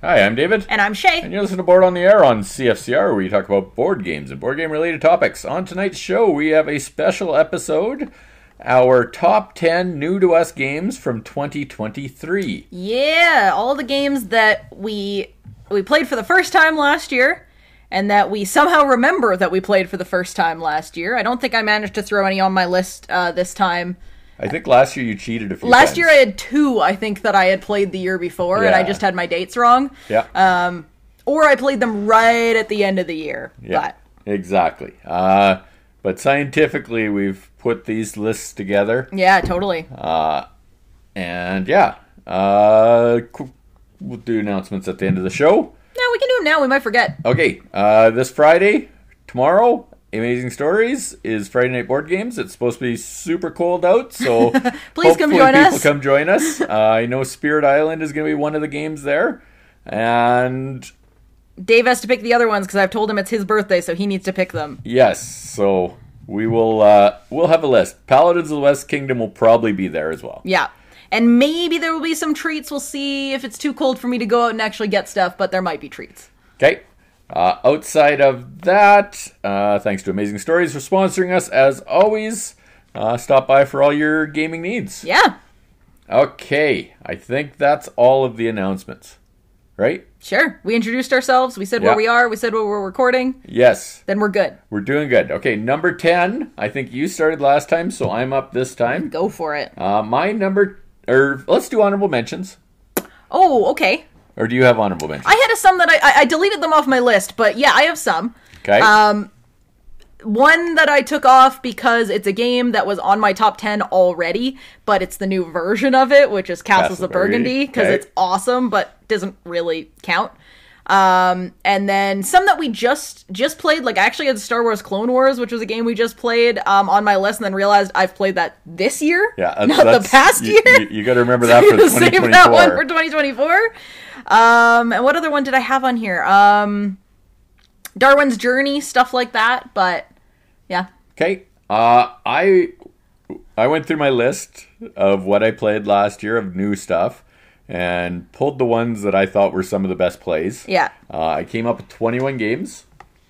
Hi, I'm David. And I'm Shay. And you're listening to Board on the Air on CFCR, where we talk about board games and board game related topics. On tonight's show, we have a special episode, our top 10 new to us games from 2023. Yeah, all the games that we played for the first time last year, and that we somehow remember that we played for the first time last year. I don't think I managed to throw any on my list this time. I think last year you cheated a few times. Last year I had 2, I think, that I had played the year before, and I just had my dates wrong. Yeah. Or I played them right at the end of the year. Yeah, exactly. But scientifically, we've put these lists together. Yeah, totally. And yeah, we'll do announcements at the end of the show. No, we can do them now. We might forget. Okay, this Friday, tomorrow, Amazing Stories is Friday Night Board Games. It's supposed to be super cold out, so please come join us. People come join us. I know Spirit Island is going to be one of the games there, and Dave has to pick the other ones because I've told him it's his birthday, so he needs to pick them. Yes, so we will. We'll have a list. Paladins of the West Kingdom will probably be there as well. Yeah. And maybe there will be some treats. We'll see if it's too cold for me to go out and actually get stuff, but there might be treats. Okay. Outside of that, thanks to Amazing Stories for sponsoring us, as always. Stop by for all your gaming needs. Yeah. Okay. I think that's all of the announcements. Right? Sure. We introduced ourselves. We said where we are. We said what we're recording. Yes. Then we're good. We're doing good. Okay, number 10. I think you started last time, so I'm up this time. Go for it. Let's do honorable mentions. Oh, okay. Or do you have honorable mentions? I had some that I deleted them off my list, but yeah, I have some. Okay. One that I took off because it's a game that was on my top 10 already, but it's the new version of it, which is Castles of Burgundy, because it's awesome, but doesn't really count. And then some that we just played, like I actually had Star Wars Clone Wars, which was a game we just played on my list, and then realized I've played that this year, not the past year. You got to remember that for 2024. Save that one for 2024. And what other one did I have on here? Darwin's Journey, stuff like that, but yeah. Okay. I went through my list of what I played last year of new stuff and pulled the ones that I thought were some of the best plays. Yeah. I came up with 21 games.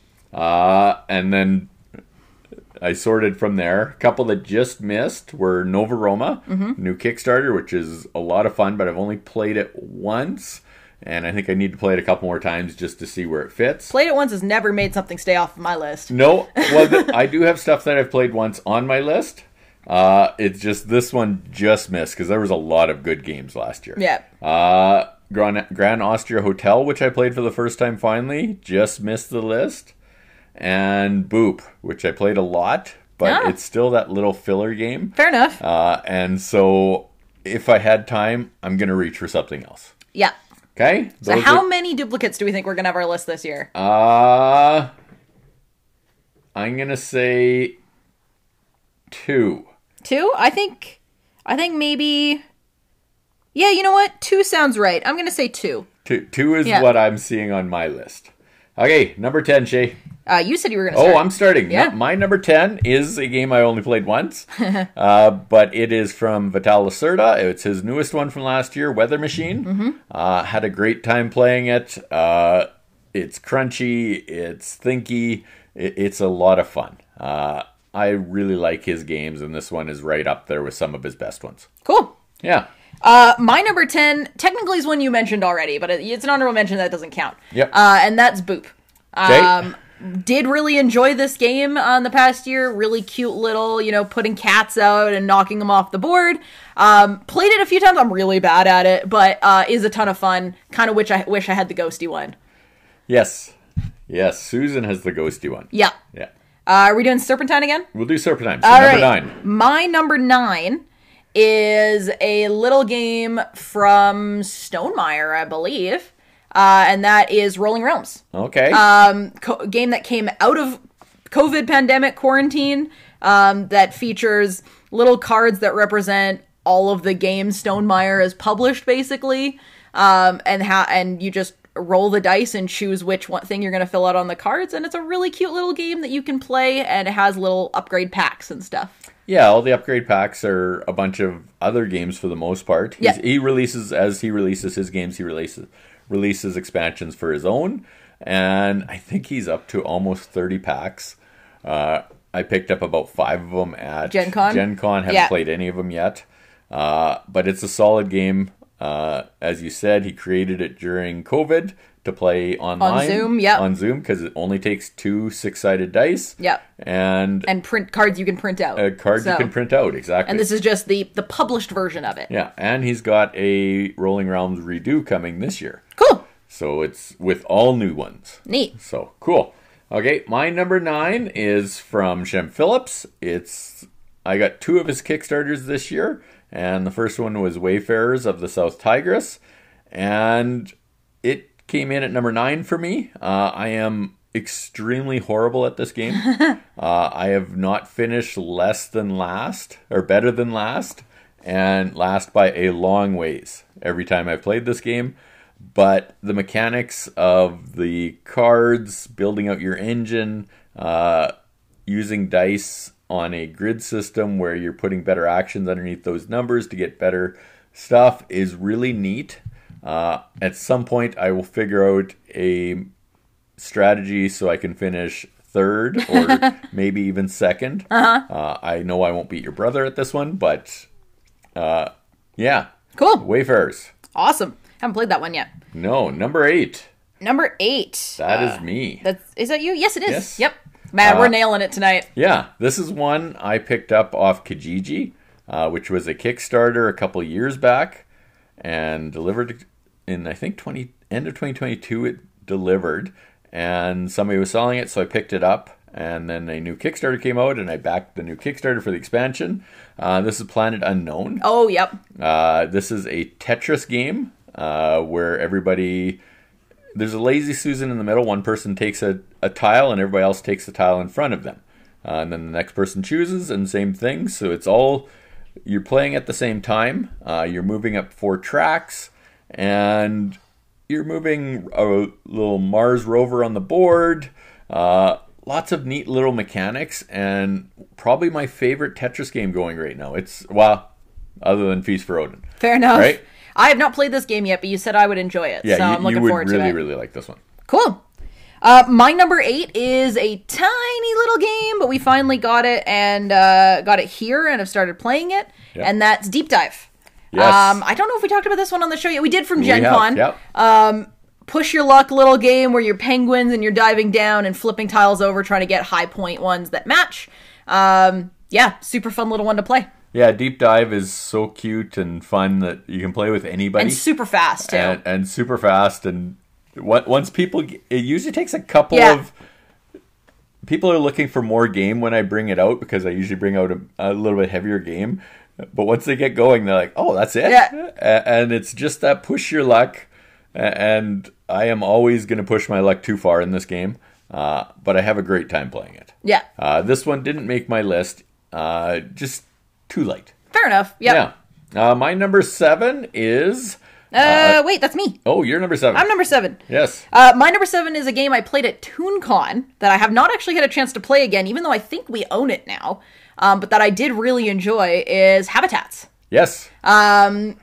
And then I sorted from there. A couple that just missed were Nova Roma, new Kickstarter, which is a lot of fun, but I've only played it once. And I think I need to play it a couple more times just to see where it fits. Played it once has never made something stay off of my list. No. Well, I do have stuff that I've played once on my list. It's just this one just missed because there was a lot of good games last year. Yeah. Grand Austria Hotel, which I played for the first time finally, just missed the list. And Boop, which I played a lot, but it's still that little filler game. Fair enough. And so if I had time, I'm going to reach for something else. Yeah. Okay? So how many duplicates do we think we're going to have on our list this year? I'm going to say 2. 2? I think maybe... Yeah, you know what? 2 sounds right. I'm going to say 2. 2 is what I'm seeing on my list. Okay, number 10, Shay. You said you were going to start. Oh, I'm starting. Yeah. My number 10 is a game I only played once, but it is from Vital Lacerda. It's his newest one from last year, Weather Machine. Had a great time playing it. It's crunchy. It's thinky. It's a lot of fun. I really like his games, and this one is right up there with some of his best ones. Cool. Yeah. My number 10 technically is one you mentioned already, but it's an honorable mention that doesn't count. Yep. And that's Boop. Okay. Did really enjoy this game the past year. Really cute little, putting cats out and knocking them off the board. Played it a few times. I'm really bad at it, but is a ton of fun. Kind of wish I had the ghosty one. Yes. Susan has the ghosty one. Yeah. Yeah. Are we doing Serpentine again? We'll do Serpentine. So All number right. 9. My number 9 is a little game from Stonemaier, I believe. And that is Rolling Realms. Okay. Game that came out of COVID pandemic quarantine, that features little cards that represent all of the games Stonemaier has published, basically. And you just roll the dice and choose which one thing you're going to fill out on the cards. And it's a really cute little game that you can play, and it has little upgrade packs and stuff. Yeah, all the upgrade packs are a bunch of other games for the most part. Yeah. He releases, as he releases his games, he releases releases expansions for his own, and I think he's up to almost 30 packs. I picked up about 5 of them at Gen Con. Haven't played any of them yet, but it's a solid game. As you said, he created it during COVID to play online. On Zoom, yeah. On Zoom, because it only takes 2 6-sided dice. Yeah. And print cards you can print out. You can print out, exactly. And this is just the published version of it. Yeah, and he's got a Rolling Realms redo coming this year. Cool. So it's with all new ones. Neat. So, cool. Okay, my number 9 is from Shem Phillips. I got 2 of his Kickstarters this year, and the first one was Wayfarers of the South Tigris, and it came in at number 9 for me. I am extremely horrible at this game. I have not finished less than last, or better than last, and last by a long ways every time I've played this game. But the mechanics of the cards, building out your engine, using dice on a grid system where you're putting better actions underneath those numbers to get better stuff is really neat. At some point, I will figure out a strategy so I can finish third or maybe even second. I know I won't beat your brother at this one, but yeah. Cool. Wayfarers. Awesome. Haven't played that one yet. No, number 8. Number 8. That is me. Is that you? Yes, it is. Yes. Yep. Man, we're nailing it tonight. Yeah, this is one I picked up off Kijiji, which was a Kickstarter a couple years back, and delivered in, I think, end of 2022 it delivered, and somebody was selling it, so I picked it up, and then a new Kickstarter came out, and I backed the new Kickstarter for the expansion. This is Planet Unknown. Oh, yep. This is a Tetris game where everybody... There's a lazy Susan in the middle. One person takes a tile and everybody else takes the tile in front of them. And then the next person chooses, and same thing. So it's all... You're playing at the same time. You're moving up 4 tracks. And you're moving a little Mars rover on the board. Lots of neat little mechanics. And probably my favorite Tetris game going right now. It's... Well, other than Feast for Odin. Fair enough. Right? I have not played this game yet, but you said I would enjoy it. Yeah, so I'm looking forward to it. You would really, really like this one. Cool. My number 8 is a tiny little game, but we finally got it and got it here and have started playing it. Yep. And that's Deep Dive. Yes. I don't know if we talked about this one on the show yet. We did from Gen Con. Yep. Push your luck little game where you're penguins and you're diving down and flipping tiles over trying to get high point ones that match. Yeah, super fun little one to play. Yeah, Deep Dive is so cute and fun that you can play with anybody. And super fast, too. And super fast. And once people... It usually takes a couple of... People are looking for more game when I bring it out, because I usually bring out a little bit heavier game. But once they get going, they're like, oh, that's it? Yeah. And it's just that push your luck. And I am always going to push my luck too far in this game. But I have a great time playing it. Yeah. This one didn't make my list. Just... too late. Fair enough. Yep. Yeah. My number 7 is... wait, that's me. Oh, you're number 7. I'm number 7. Yes. My number 7 is a game I played at ToonCon that I have not actually had a chance to play again, even though I think we own it now. But that I did really enjoy is Habitats. Yes. Tile...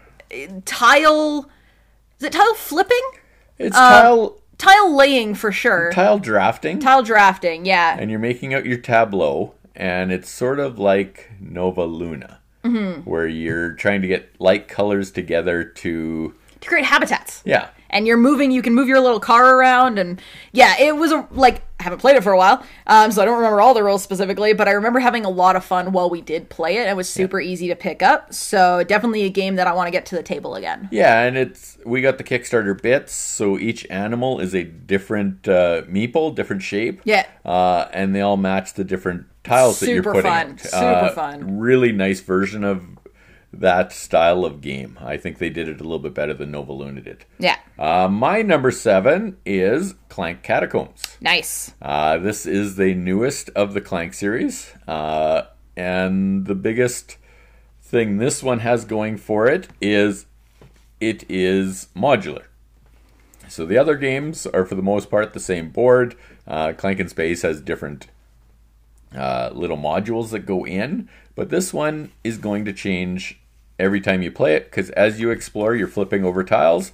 Is it tile flipping? It's tile... Tile laying, for sure. Tile drafting. Tile drafting, yeah. And you're making out your tableau. And it's sort of like Nova Luna, where you're trying to get light colors together to create habitats. Yeah. And you're moving, you can move your little car around, and yeah, it was I haven't played it for a while, so I don't remember all the rules specifically, but I remember having a lot of fun while we did play it. It was super easy to pick up, so definitely a game that I want to get to the table again. Yeah, and we got the Kickstarter bits, so each animal is a different meeple, different shape. Yeah. And they all match the different tiles that you're putting out. Super fun. Really nice version of that style of game. I think they did it a little bit better than Nova Luna did. Yeah. My number 7 is Clank Catacombs. Nice. This is the newest of the Clank series. And the biggest thing this one has going for it is modular. So the other games are for the most part the same board. Clank in Space has different little modules that go in, but this one is going to change every time you play it, because as you explore, you're flipping over tiles,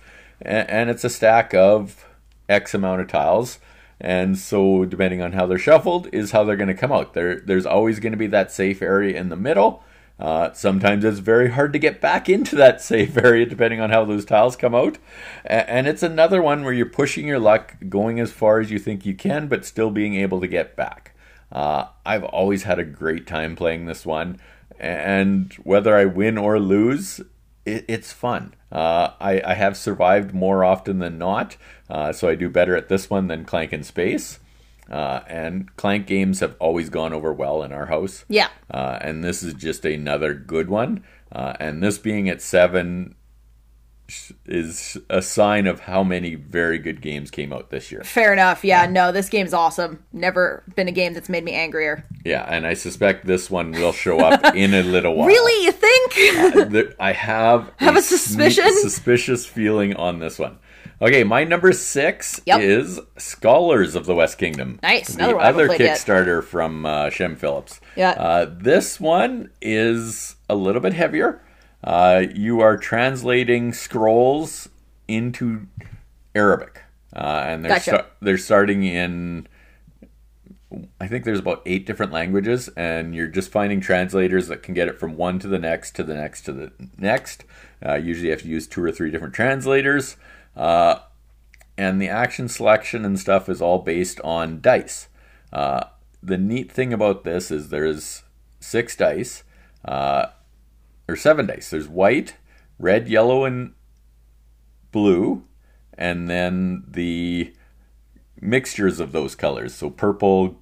and it's a stack of X amount of tiles. And so depending on how they're shuffled is how they're going to come out. There's always going to be that safe area in the middle. Sometimes it's very hard to get back into that safe area depending on how those tiles come out. And it's another one where you're pushing your luck, going as far as you think you can, but still being able to get back. I've always had a great time playing this one. And whether I win or lose, it's fun. I have survived more often than not, so I do better at this one than Clank and Space. And Clank games have always gone over well in our house. Yeah. And this is just another good one. And this being at 7 is a sign of how many very good games came out this year. Fair enough. Yeah, no, this game's awesome. Never been a game that's made me angrier. Yeah, and I suspect this one will show up in a little while. Really? You think? I have a suspicion? Suspicious feeling on this one. Okay, my number 6 is Scholars of the West Kingdom. Nice. The other Kickstarter from Shem Phillips. Yeah. This one is a little bit heavier. You are translating scrolls into Arabic. And they're starting in, I think there's about 8 different languages, and you're just finding translators that can get it from one to the next, to the next, to the next. Usually you have to use 2 or 3 different translators. And the action selection and stuff is all based on dice. The neat thing about this is there's 6 dice, or 7 dice. There's white, red, yellow, and blue, and then the mixtures of those colors. So purple,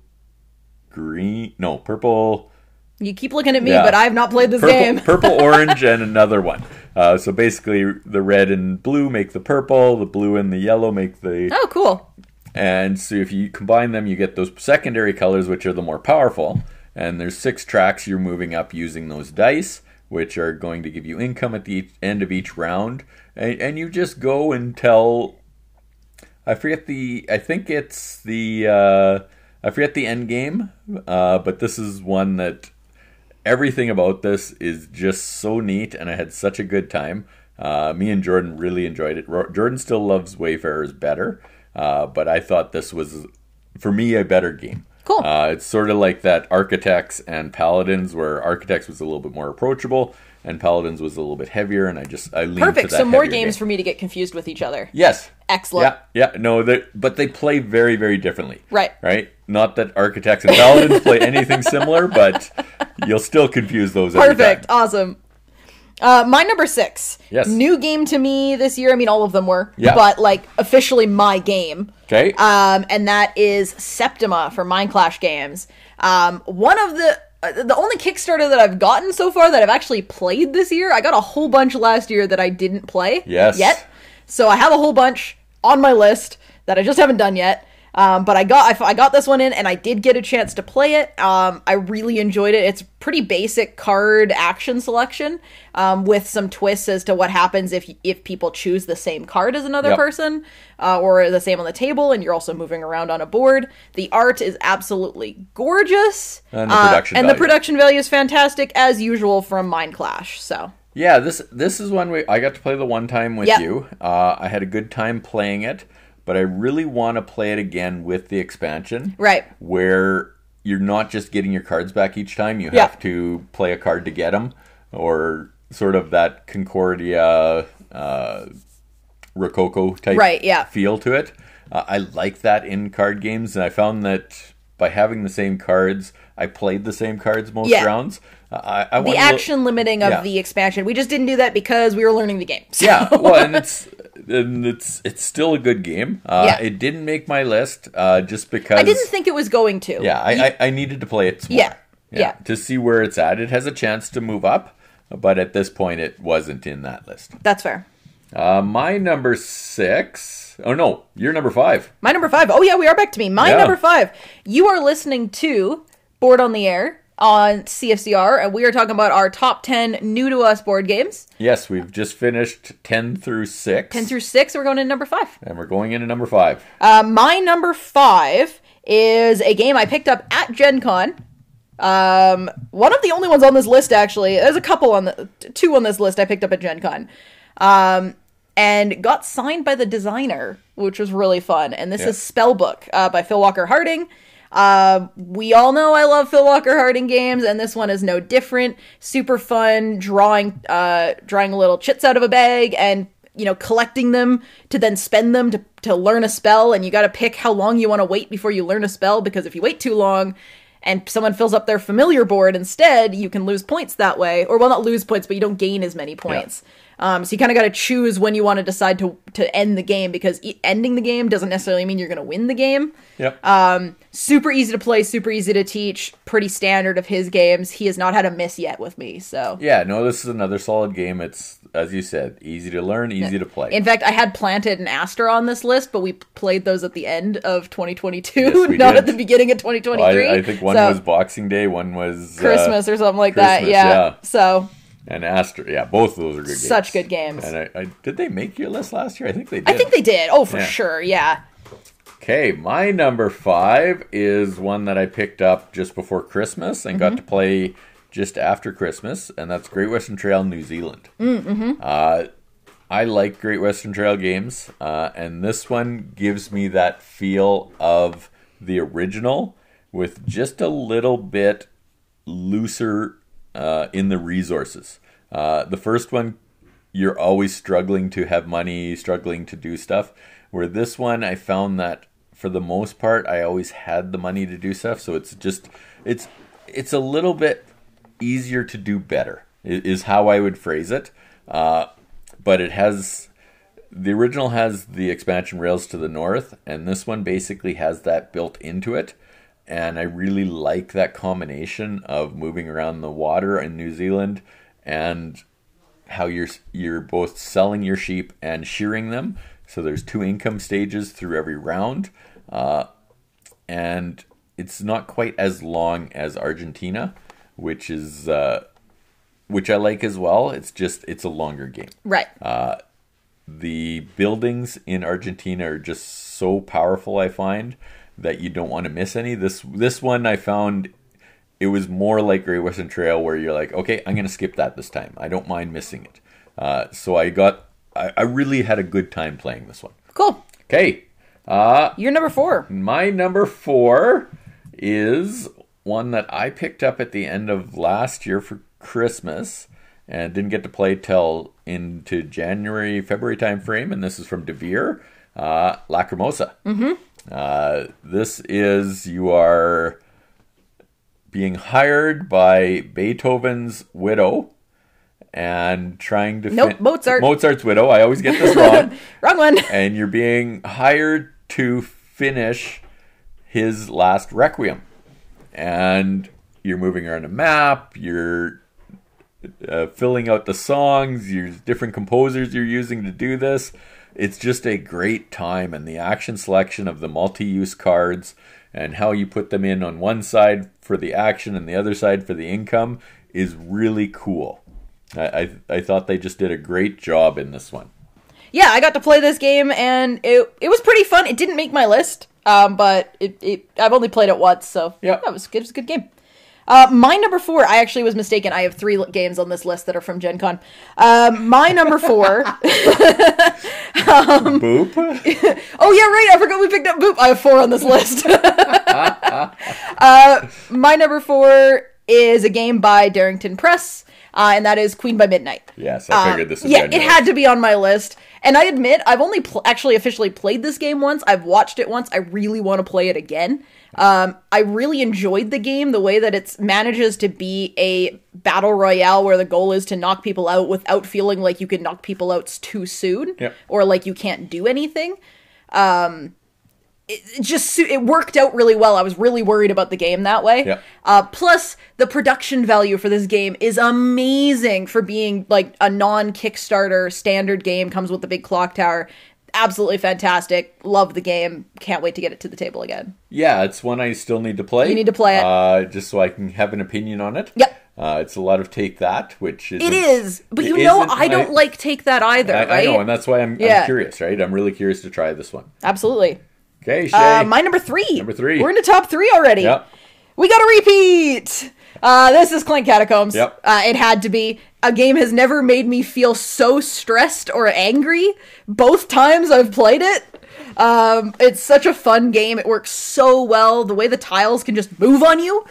purple. You keep looking at me, but I have not played this game. Purple, orange, and another one. So basically, the red and blue make the purple, the blue and the yellow make the... Oh, cool. And so if you combine them, you get those secondary colors, which are the more powerful. And there's 6 tracks you're moving up using those dice, which are going to give you income at the end of each round. And you just go until... I forget the end game, but this is one that everything about this is just so neat, and I had such a good time. Me and Jordan really enjoyed it. Jordan still loves Wayfarers better, but I thought this was, for me, a better game. Cool. It's sort of like that Architects and Paladins, where Architects was a little bit more approachable, and Paladins was a little bit heavier, and I leaned Perfect. to that So more games game. for me to get confused with each other. Yes. Excellent. Yeah. No, but they play very, very differently. Right. Not that Architects and Paladins play anything similar, but you'll still confuse those every Perfect. time. Awesome. My number 6. Yes. New game to me this year. I mean, all of them were. Yeah. But, officially my game. Okay. And that is Septima for Mind Clash Games. One of the only Kickstarter that I've gotten so far that I've actually played this year. I got a whole bunch last year that I didn't play yet. So I have a whole bunch on my list that I just haven't done yet. But I got this one in, and I did get a chance to play it. I really enjoyed it. It's pretty basic card action selection, with some twists as to what happens if people choose the same card as another person, or the same on the table, and you're also moving around on a board. The art is absolutely gorgeous, and the production value is fantastic as usual from Mind Clash. So. Yeah, this is one I got to play the one time with you. I had a good time playing it. But I really want to play it again with the expansion. Right. Where you're not just getting your cards back each time. You have to play a card to get them. Or sort of that Concordia Rococo type feel to it. I like that in card games. And I found that by having the same cards, I played the same cards most rounds. I the action limiting of the expansion. We just didn't do that because we were learning the game. So. Yeah, well, and it's still a good game. It didn't make my list just because I didn't think it was going to. Yeah, I needed to play it some more. Yeah, to see where it's at. It has a chance to move up, but at this point, it wasn't in that list. That's fair. My number 6. Oh no, you're number 5. My number 5. Oh yeah, we are back to me. My number 5. You are listening to Board on the Air on CFCR, and we are talking about our top 10 new to us board games. Yes, we've just finished 10 through 6. 10 through 6, we're going into number 5. And we're going into number 5. My number 5 is a game I picked up at Gen Con. One of the only ones on this list, actually. There's a couple 2 on this list I picked up at Gen Con. and got signed by the designer, which was really fun. And this is Spellbook by Phil Walker Harding. We all know I love Phil Walker Harding games, and this one is no different. Super fun, drawing little chits out of a bag and, you know, collecting them to then spend them to learn a spell, and you gotta pick how long you want to wait before you learn a spell, because if you wait too long and someone fills up their familiar board instead, you can lose points that way. Or, well, not lose points, but you don't gain as many points. So you kind of got to choose when you want to decide to end the game, because ending the game doesn't necessarily mean you're going to win the game. Yep. Super easy to play, super easy to teach, pretty standard of his games. He has not had a miss yet with me, so. Yeah, no, this is another solid game. It's, as you said, easy to learn, easy to play. In fact, I had Planted and Astra on this list, but we played those at the end of 2022, yes, not at the beginning of 2023. Well, I think one was Boxing Day, one was Christmas or something like that. Yeah. So. And Astra, yeah, both of those are good games. Such good games. And I did they make your list last year? I think they did. I think they did. Oh, for sure, yeah. Okay, my number 5 is one that I picked up just before Christmas and got to play just after Christmas, and that's Great Western Trail New Zealand. I like Great Western Trail games, and this one gives me that feel of the original with just a little bit looser in the resources. The first one, you're always struggling to have money, struggling to do stuff. Where this one, I found that for the most part, I always had the money to do stuff. So it's a little bit easier to do better, is how I would phrase it. But the original has the expansion rails to the north, and this one basically has that built into it. And I really like that combination of moving around the water in New Zealand and how you're both selling your sheep and shearing them. So there's 2 income stages through every round. And it's not quite as long as Argentina, which I like as well. It's a longer game. Right. The buildings in Argentina are just so powerful, I find, that you don't want to miss any. This one I found it was more like Great Western Trail, where you're like, okay, I'm going to skip that this time. I don't mind missing it. So I really had a good time playing this one. Cool. Okay. Your number 4. My number 4 is one that I picked up at the end of last year for Christmas and didn't get to play till into January, February time frame, and this is from Devere, Lacrimosa. This is, you are being hired by Beethoven's widow and trying to... Mozart's widow. I always get this wrong. Wrong one. And you're being hired to finish his last Requiem. And you're moving around a map, you're filling out the songs, there's different composers you're using to do this. It's just a great time, and the action selection of the multi-use cards and how you put them in on one side for the action and the other side for the income is really cool. I thought they just did a great job in this one. Yeah, I got to play this game, and it was pretty fun. It didn't make my list, but I've only played it once, so yeah, it was good. It was a good game. My number 4, I actually was mistaken. I have 3 games on this list that are from Gen Con. My number 4... Boop? Oh, yeah, right. I forgot we picked up Boop. I have 4 on this list. My number 4 is a game by Darrington Press, and that is Queen by Midnight. Yes, I figured this was it had to be on my list. And I admit, I've only actually officially played this game once. I've watched it once. I really want to play it again. I really enjoyed the game, the way that it manages to be a battle royale where the goal is to knock people out without feeling like you can knock people out too soon, or like you can't do anything. It worked out really well. I was really worried about the game that way. Plus, the production value for this game is amazing for being like a non-Kickstarter standard game. Comes with the big clock tower. Absolutely fantastic. Love the game. Can't wait to get it to the table again. Yeah, it's one I still need to play. You need to play it. Just so I can have an opinion on it. Yep. It's a lot of Take That, which is... It is, but I don't like Take That either, right? I know, and that's why I'm curious, right? I'm really curious to try this one. Absolutely. Okay, Shay. My number 3. Number 3. We're into top 3 already. Yep. We got a repeat! This is Clank Catacombs. Yep. It had to be. A game has never made me feel so stressed or angry. Both times I've played it. It's such a fun game. It works so well. The way the tiles can just move on you.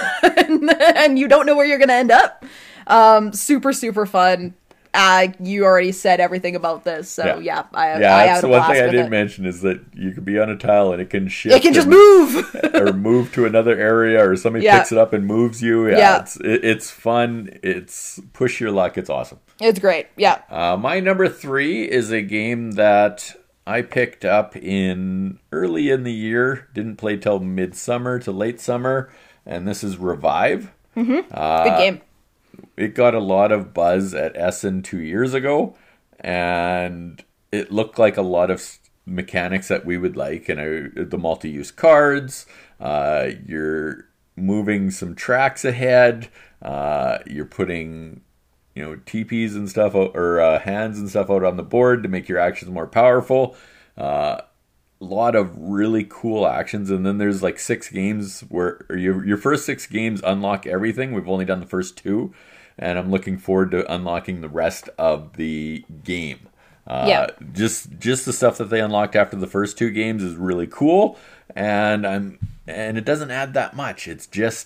and you don't know where you're going to end up. Super, super fun. You already said everything about this, so yeah, I that's the one thing I didn't mention is that you could be on a tile and it can shift. It can just move, or move to another area, or somebody picks it up and moves you. It's fun. It's push your luck. It's awesome. It's great. Yeah. My number 3 is a game that I picked up early in the year. Didn't play till midsummer to late summer, and this is Revive. Mm-hmm. Good game. It got a lot of buzz at Essen 2 years ago, and it looked like a lot of mechanics that we would like. And the multi-use cards, you're moving some tracks ahead, you're putting TPs and stuff out, or hands and stuff out on the board to make your actions more powerful. A lot of really cool actions, and then there's like 6 games where your first 6 games unlock everything. We've only done the first 2, and I'm looking forward to unlocking the rest of the game. Just the stuff that they unlocked after the first 2 games is really cool, and it doesn't add that much. It's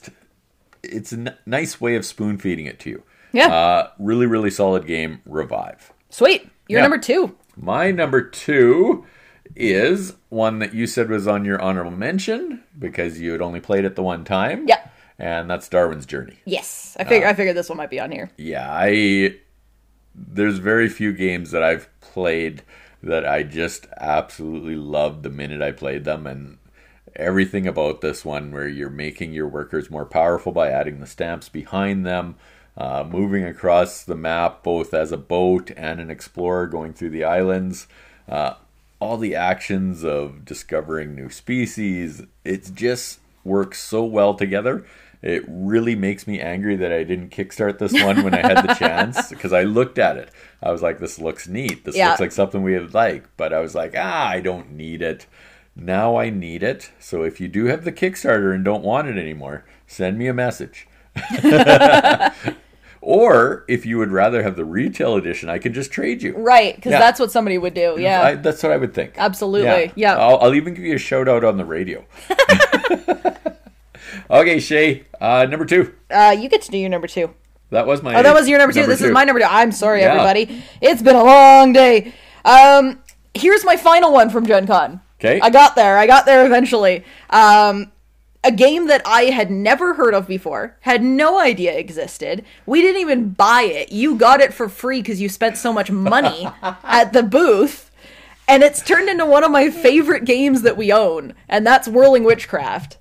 a nice way of spoon feeding it to you. Yeah. Really, really solid game. Revive. Sweet. Your number 2. My number 2 is one that you said was on your honorable mention because you had only played it the one time. Yeah. And that's Darwin's Journey. Yes. I figured this one might be on here. Yeah, there's very few games that I've played that I just absolutely loved the minute I played them, and everything about this one where you're making your workers more powerful by adding the stamps behind them, moving across the map both as a boat and an explorer going through the islands, all the actions of discovering new species. It just works so well together. It really makes me angry that I didn't kickstart this one when I had the chance, because I looked at it. I was like, this looks neat. This looks like something we would like. But I was like, I don't need it. Now I need it. So if you do have the Kickstarter and don't want it anymore, send me a message. Or if you would rather have the retail edition, I can just trade you. Right, because that's what somebody would do. Yeah, that's what I would think. Absolutely. Yeah. I'll even give you a shout out on the radio. Okay, Shay, number 2. You get to do your number 2. That was my. Oh, that was your number 2. This is my number 2. I'm sorry, everybody. It's been a long day. Here's my final one from Gen Con. Okay. I got there eventually. A game that I had never heard of before, had no idea existed. We didn't even buy it. You got it for free because you spent so much money at the booth. And it's turned into one of my favorite games that we own. And that's Whirling Witchcraft.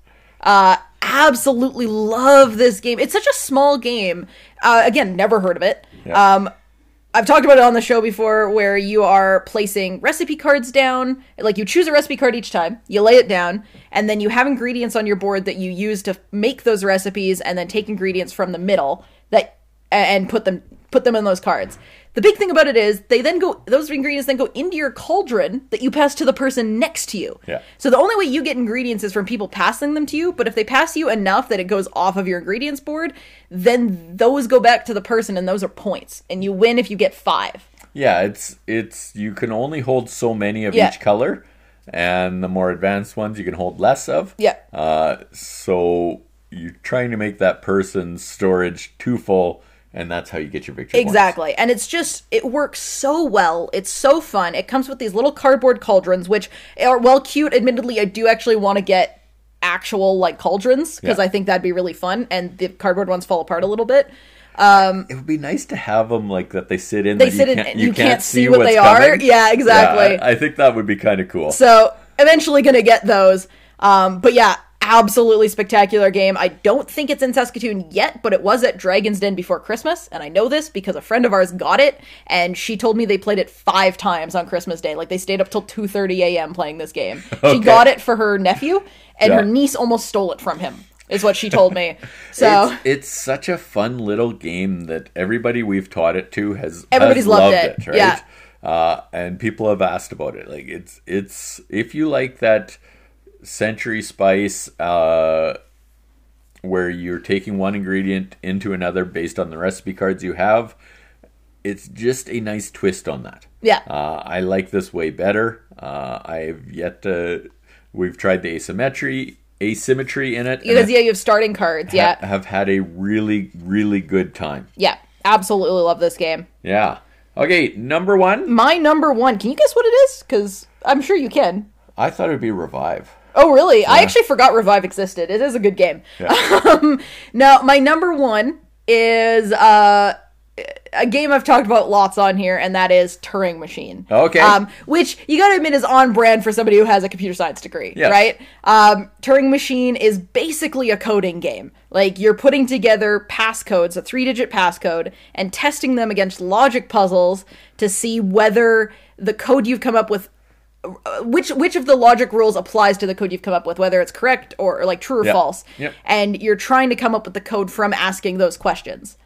Absolutely love this game. It's such a small game. Again, never heard of it. Yeah. I've talked about it on the show before, where you are placing recipe cards down. Like, you choose a recipe card each time, you lay it down, and then you have ingredients on your board that you use to make those recipes, and then take ingredients from the middle and put them in those cards. The big thing about it is those ingredients then go into your cauldron that you pass to the person next to you. Yeah. So the only way you get ingredients is from people passing them to you, but if they pass you enough that it goes off of your ingredients board, then those go back to the person, and those are points, and you win if you get 5. Yeah, it's you can only hold so many of each color, and the more advanced ones you can hold less of. Yeah. So you're trying to make that person's storage too full, and that's how you get your victory Exactly. points. And it works so well. It's so fun. It comes with these little cardboard cauldrons, which are, well, cute. Admittedly, I do actually want to get actual, like, cauldrons, because I think that'd be really fun, and the cardboard ones fall apart a little bit. It would be nice to have them, like, that they sit in. You can't see what they are. Yeah, exactly. Yeah, I think that would be kind of cool. So, eventually gonna get those. But yeah, absolutely spectacular game. I don't think it's in Saskatoon yet, but it was at Dragon's Den before Christmas, and I know this because a friend of ours got it, and she told me they played it 5 times on Christmas Day. Like, they stayed up till 2:30 a.m. playing this game. Okay. She got it for her nephew, and her niece almost stole it from him, is what she told me. So it's such a fun little game that everybody we've taught it to has loved it, right? Yeah. And people have asked about it. Like, it's if you like that Century Spice where you're taking one ingredient into another based on the recipe cards you have. It's just a nice twist on that. Yeah. I like this way better. We've tried the asymmetry in it. Because, you have starting cards, have had a really, really good time. Yeah, absolutely love this game. Yeah. Okay, number one. My number one. Can you guess what it is? Because I'm sure you can. I thought it would be Revive. Oh, really? Yeah. I actually forgot Revive existed. It is a good game. Yeah. Now, my number one is a game I've talked about lots on here, and that is Turing Machine. Okay. Which, you gotta admit, is on brand for somebody who has a computer science degree, yes. Right? Turing Machine is basically a coding game. Like, you're putting together passcodes, a 3-digit passcode, and testing them against logic puzzles to see whether the code you've come up with, which of the logic rules applies to the code you've come up with, whether it's correct or like true or false. Yep. And you're trying to come up with the code from asking those questions.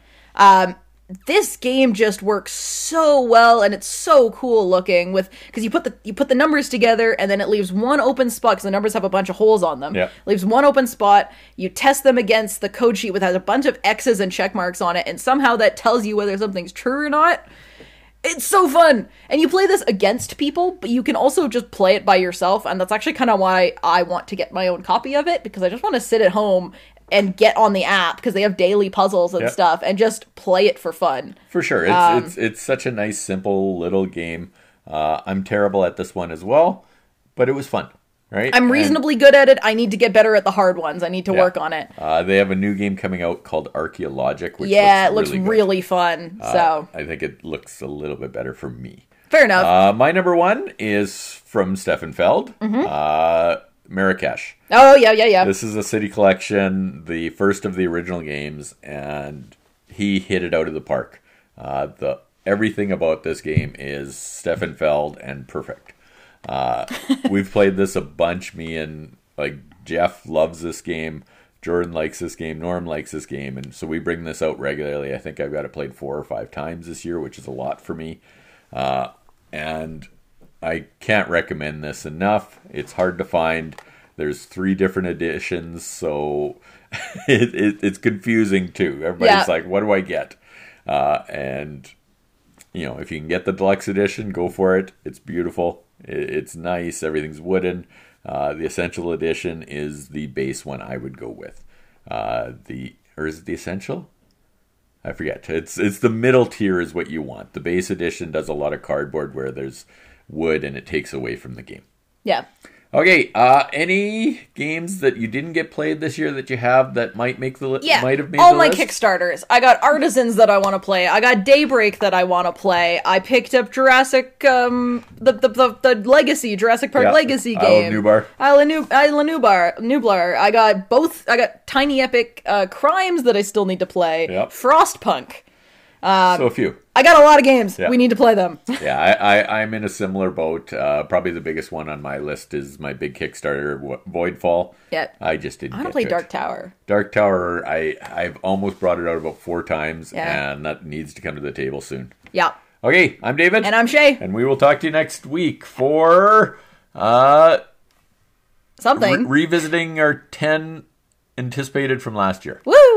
This game just works so well, and it's so cool looking because you put the numbers together, and then it leaves one open spot because the numbers have a bunch of holes on them. Yep. Leaves one open spot. You test them against the code sheet, which has a bunch of X's and check marks on it, and somehow that tells you whether something's true or not. It's so fun! And you play this against people, but you can also just play it by yourself, and that's actually kind of why I want to get my own copy of it, because I just want to sit at home and get on the app, because they have daily puzzles and stuff, and just play it for fun. For sure. It's such a nice, simple little game. I'm terrible at this one as well, but it was fun. Right? I'm reasonably good at it. I need to get better at the hard ones. I need to work on it. They have a new game coming out called Archaeologic, which looks really fun. So I think it looks a little bit better for me. Fair enough. My number one is from Stefan Feld, Marrakesh. Oh, yeah. This is a city collection, the first of the original games, and he hit it out of the park. Everything about this game is Stefan Feld and perfect. We've played this a bunch. Me and Jeff loves this game. Jordan likes this game. Norm likes this game, and so we bring this out regularly. I think I've got it played 4 or 5 times this year, which is a lot for me. And I can't recommend this enough. It's hard to find. There's 3 different editions, so it's confusing too. Everybody's like, "What do I get?" And if you can get the deluxe edition, go for it. It's beautiful. It's nice. Everything's wooden. The Essential Edition is the base one I would go with. Or is it the Essential? I forget. It's the middle tier is what you want. The base edition does a lot of cardboard where there's wood and it takes away from the game. Yeah. Okay, any games that you didn't get played this year that you have that might make the list? Yeah, might have made all the my list? Kickstarters. I got Artisans that I want to play. I got Daybreak that I want to play. I picked up Jurassic, the Legacy, Jurassic Park Legacy game. Isla Nublar. I got Tiny Epic Crimes that I still need to play. Yep. Frostpunk. So a few. I got a lot of games. Yeah. We need to play them. Yeah, I'm in a similar boat. Probably the biggest one on my list is my big Kickstarter, Voidfall. Yeah. I just didn't. I want to play Dark Tower. Dark Tower. I've almost brought it out about 4 times, and that needs to come to the table soon. Yeah. Okay, I'm David, and I'm Shay, and we will talk to you next week for something revisiting our 10 anticipated from last year. Woo!